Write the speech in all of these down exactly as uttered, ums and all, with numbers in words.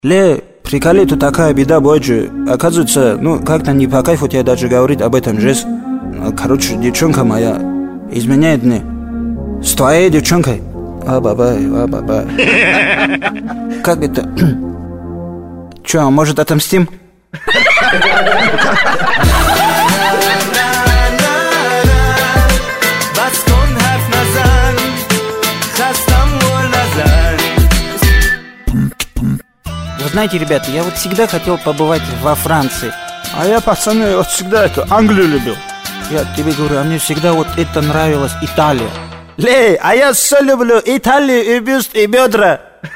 Ле, приколи, то такая беда, бойджи. Оказывается, ну, как-то не по кайфу тебе даже говорить об этом же. Короче, девчонка моя изменяет мне. С твоей девчонкой. А-бабай, а-бабай. Как это? Че, может, отомстим? Вы знаете, ребята, я вот всегда хотел побывать во Франции. А я, пацаны, вот всегда эту Англию любил. Я тебе говорю, а мне всегда вот это нравилась Италия. Лей, а я все люблю Италию и бюст, и бедра.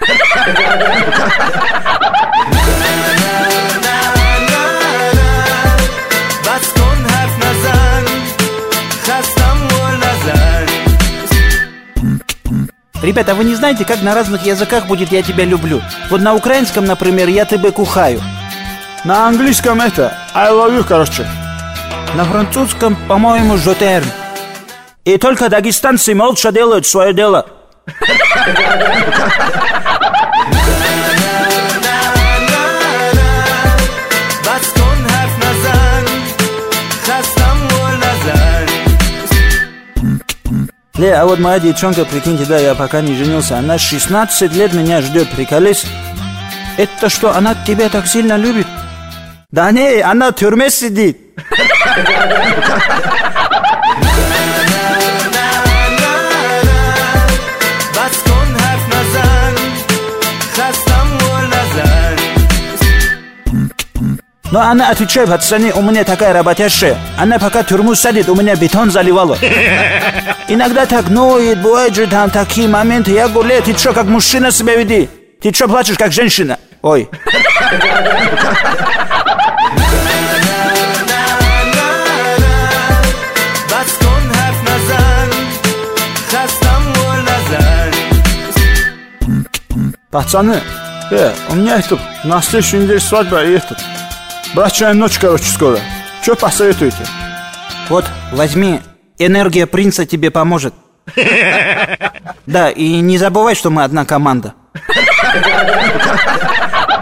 Ребята, а вы не знаете, как на разных языках будет «я тебя люблю»? Вот на украинском, например, «я тебя кухаю». На английском это I love you, короче. На французском, по-моему, «je t'aime». И только дагестанцы молча делают свое дело. Ле, а вот моя девчонка, прикиньте, да, я пока не женился, она шестнадцать лет меня ждет, приколись. Это что, она тебя так сильно любит? Да не, она в тюрьме сидит. Но она отвечает, пацаны, у меня такая работящая. Она пока в тюрьму садит, у меня бетон заливала. Иногда так ноет, бывает же там такие моменты. Я говорю, ты что, как мужчина себя веди? Ты что, плачешь, как женщина? Ой. Пацаны, э, у меня это на следующей неделе свадьба и этот брачная ночь, короче, скоро. Что посоветуете? Вот, возьми, энергия принца тебе поможет. Да, и не забывай, что мы одна команда.